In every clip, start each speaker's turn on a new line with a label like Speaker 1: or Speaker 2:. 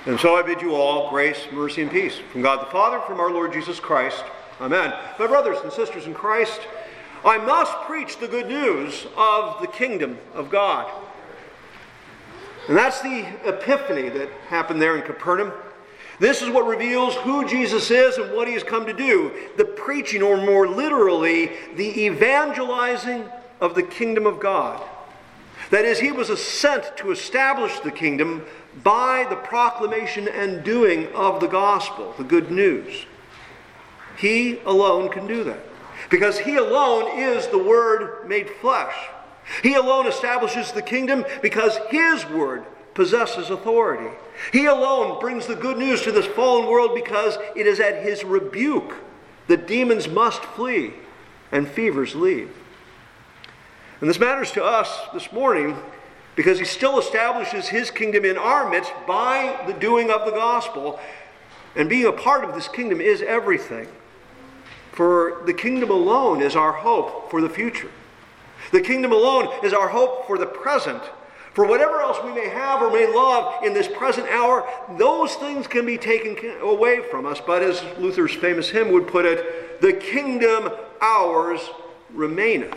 Speaker 1: And so I bid you all grace, mercy, and peace from God the Father, from our Lord Jesus Christ. Amen. My brothers and sisters in Christ, I must preach the good news of the kingdom of God. And that's the epiphany that happened there in Capernaum. This is what reveals who Jesus is and what he has come to do. The preaching, or more literally, the evangelizing of the kingdom of God. That is, he was sent to establish the kingdom by the proclamation and doing of the gospel, the good news. He alone can do that, because he alone is the Word made flesh. He alone establishes the kingdom because his word possesses authority. He alone brings the good news to this fallen world because it is at his rebuke that demons must flee and fevers leave. And this matters to us this morning because he still establishes his kingdom in our midst by the doing of the gospel. And being a part of this kingdom is everything. For the kingdom alone is our hope for the future. The kingdom alone is our hope for the present. For whatever else we may have or may love in this present hour, those things can be taken away from us. But as Luther's famous hymn would put it, the kingdom ours remaineth.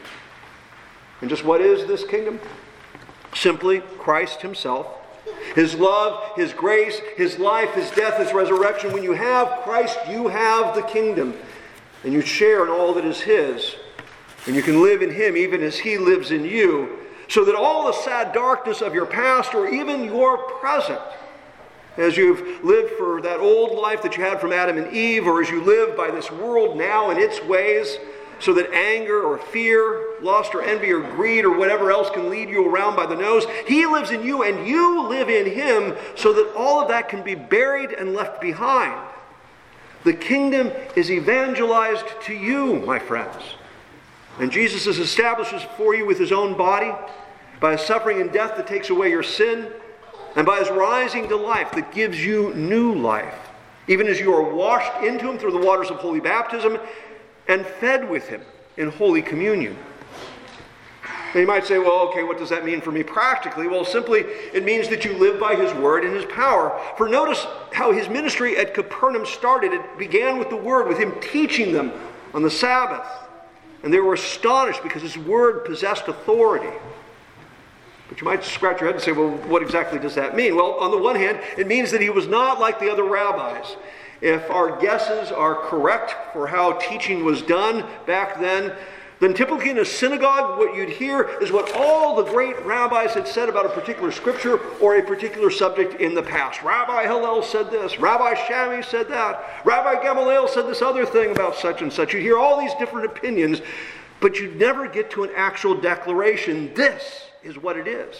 Speaker 1: And just what is this kingdom? Simply Christ himself. His love, his grace, his life, his death, his resurrection. When you have Christ, you have the kingdom. And you share in all that is his. And you can live in him even as he lives in you. So that all the sad darkness of your past or even your present, as you've lived for that old life that you had from Adam and Eve, or as you live by this world now and its ways, so that anger or fear, lust or envy or greed or whatever else can lead you around by the nose, he lives in you and you live in him, so that all of that can be buried and left behind. The kingdom is evangelized to you, my friends. And Jesus is established for you with his own body, by his suffering and death that takes away your sin, and by his rising to life that gives you new life, even as you are washed into him through the waters of holy baptism and fed with him in holy communion. Now you might say, well, okay, what does that mean for me practically? Well, simply, it means that you live by his word and his power. For notice how his ministry at Capernaum started. It began with the word, with him teaching them on the Sabbath. And they were astonished because his word possessed authority. But you might scratch your head and say, well, what exactly does that mean? Well, on the one hand, it means that he was not like the other rabbis. If our guesses are correct for how teaching was done back then typically in a synagogue, what you'd hear is what all the great rabbis had said about a particular scripture or a particular subject in the past. Rabbi Hillel said this. Rabbi Shammai said that. Rabbi Gamaliel said this other thing about such and such. You'd hear all these different opinions, but you'd never get to an actual declaration. This is what it is.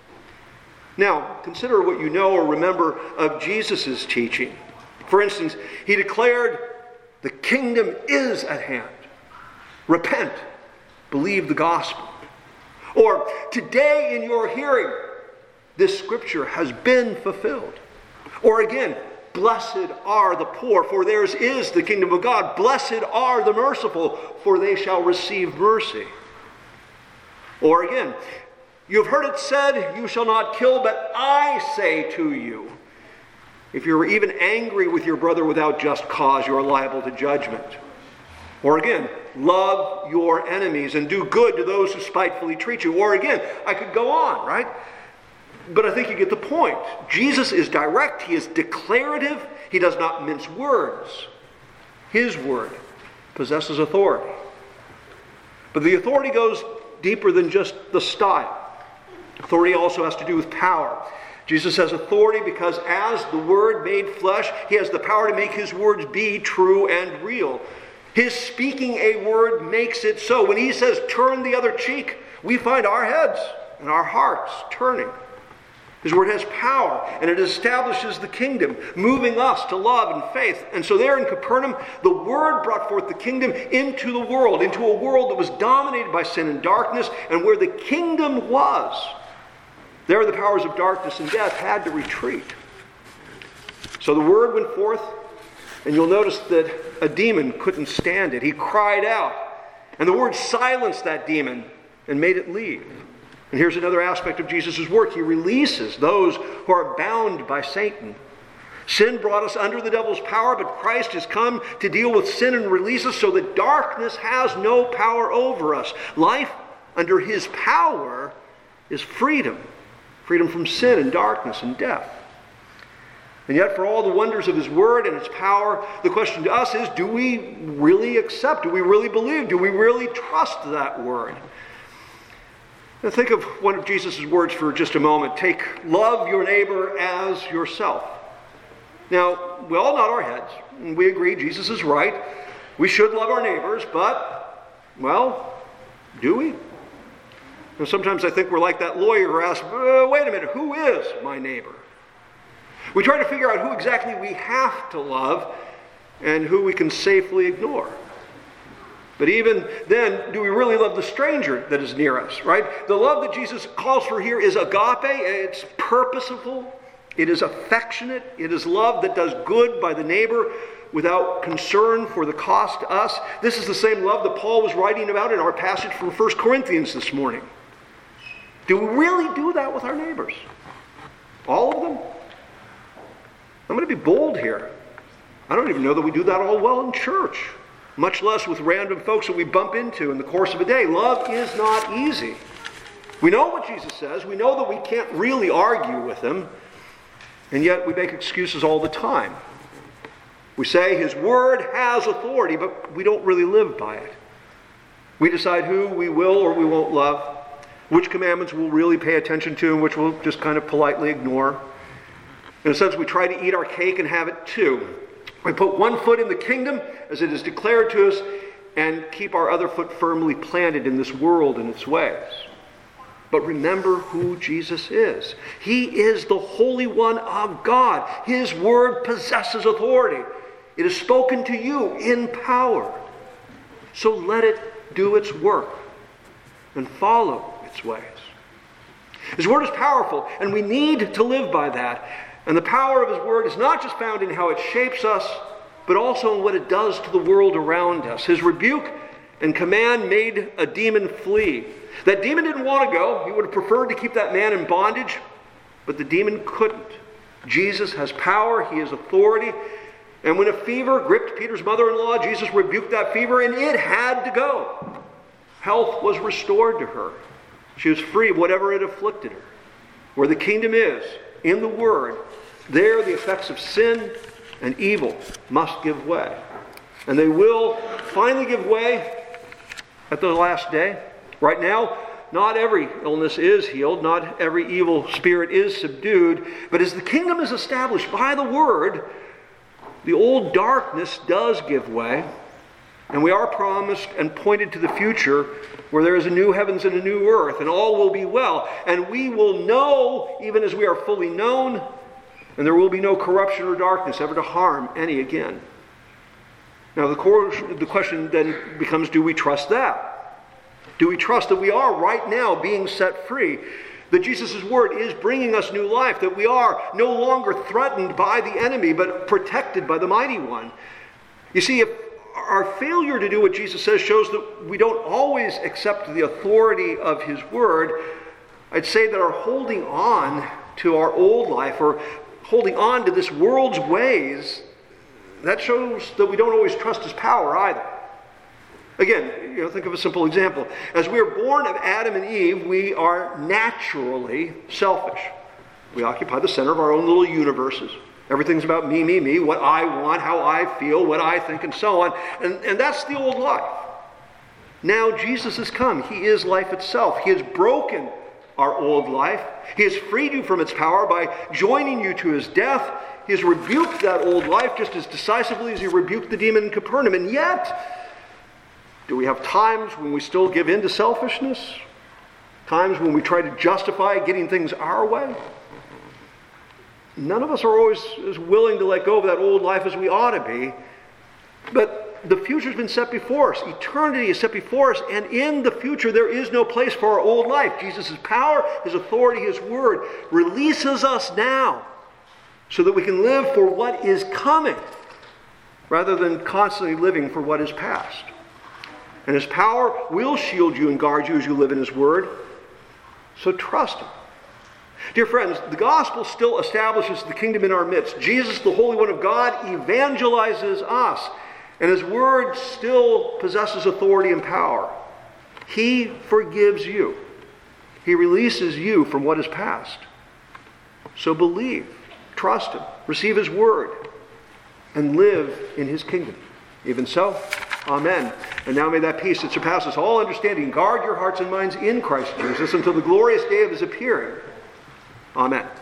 Speaker 1: Now, consider what you know or remember of Jesus' teaching. For instance, he declared, the kingdom is at hand. Repent. Believe the gospel. Or, today in your hearing, this scripture has been fulfilled. Or again, blessed are the poor, for theirs is the kingdom of God. Blessed are the merciful, for they shall receive mercy. Or again, you have heard it said, you shall not kill, but I say to you, if you're even angry with your brother without just cause, you are liable to judgment. Or again, love your enemies and do good to those who spitefully treat you. Or again, I could go on, right? But I think you get the point. Jesus is direct. He is declarative. He does not mince words. His word possesses authority. But the authority goes deeper than just the style. Authority also has to do with power. Jesus has authority because as the Word made flesh, he has the power to make his words be true and real. His speaking a word makes it so. When he says, turn the other cheek, we find our heads and our hearts turning. His word has power, and it establishes the kingdom, moving us to love and faith. And so there in Capernaum, the word brought forth the kingdom into the world, into a world that was dominated by sin and darkness, and where the kingdom was, there the powers of darkness and death had to retreat. So the word went forth, and you'll notice that a demon couldn't stand it. He cried out, and the word silenced that demon and made it leave. And here's another aspect of Jesus' work. He releases those who are bound by Satan. Sin brought us under the devil's power, but Christ has come to deal with sin and release us so that darkness has no power over us. Life under his power is freedom. Freedom from sin and darkness and death. And yet, for all the wonders of his word and its power, the question to us is, do we really accept? Do we really believe? Do we really trust that word? Now think of one of Jesus' words for just a moment. Take, love your neighbor as yourself. Now, we all nod our heads, and we agree Jesus is right. We should love our neighbors, but, well, do we? And sometimes I think we're like that lawyer who asks, wait a minute, who is my neighbor? We try to figure out who exactly we have to love and who we can safely ignore. But even then, do we really love the stranger that is near us, right? The love that Jesus calls for here is agape. It's purposeful. It is affectionate. It is love that does good by the neighbor without concern for the cost to us. This is the same love that Paul was writing about in our passage from 1 Corinthians this morning. Do we really do that with our neighbors? All of them? I'm going to be bold here. I don't even know that we do that all well in church, much less with random folks that we bump into in the course of a day. Love is not easy. We know what Jesus says. We know that we can't really argue with him, and yet we make excuses all the time. We say his word has authority, but we don't really live by it. We decide who we will or we won't love, which commandments we'll really pay attention to and which we'll just kind of politely ignore. In a sense, we try to eat our cake and have it too. We put one foot in the kingdom as it is declared to us and keep our other foot firmly planted in this world and its ways. But remember who Jesus is. He is the Holy One of God. His word possesses authority. It is spoken to you in power. So let it do its work and follow its ways. His word is powerful, and we need to live by that. And the power of his word is not just found in how it shapes us, but also in what it does to the world around us. His rebuke and command made a demon flee. That demon didn't want to go. He would have preferred to keep that man in bondage, but the demon couldn't. Jesus has power. He has authority. And when a fever gripped Peter's mother-in-law, Jesus rebuked that fever, and it had to go. Health was restored to her. She was free of whatever had afflicted her. Where the kingdom is, in the Word, there the effects of sin and evil must give way. And they will finally give way at the last day. Right now, not every illness is healed, not every evil spirit is subdued, but as the kingdom is established by the Word, the old darkness does give way, and we are promised and pointed to the future where there is a new heavens and a new earth, and all will be well. And we will know, even as we are fully known, and there will be no corruption or darkness ever to harm any again. Now the question then becomes, do we trust that? Do we trust that we are right now being set free? That Jesus' word is bringing us new life, that we are no longer threatened by the enemy, but protected by the mighty one. You see, if our failure to do what Jesus says shows that we don't always accept the authority of his word, I'd say that our holding on to our old life or holding on to this world's ways, that shows that we don't always trust his power either. Again, think of a simple example. As we are born of Adam and Eve, we are naturally selfish. We occupy the center of our own little universes. Everything's about me, me, me, what I want, how I feel, what I think, and so on. And that's the old life. Now Jesus has come. He is life itself. He has broken our old life. He has freed you from its power by joining you to his death. He has rebuked that old life just as decisively as he rebuked the demon in Capernaum. And yet, do we have times when we still give in to selfishness? Times when we try to justify getting things our way? None of us are always as willing to let go of that old life as we ought to be. But the future's been set before us. Eternity is set before us. And in the future, there is no place for our old life. Jesus' power, his authority, his word releases us now so that we can live for what is coming rather than constantly living for what is past. And his power will shield you and guard you as you live in his word. So trust him. Dear friends, the gospel still establishes the kingdom in our midst. Jesus, the Holy One of God, evangelizes us, and his word still possesses authority and power. He forgives you. He releases you from what is past. So believe, trust him, receive his word, and live in his kingdom. Even so, amen. And now may that peace that surpasses all understanding guard your hearts and minds in Christ Jesus until the glorious day of his appearing. Amen.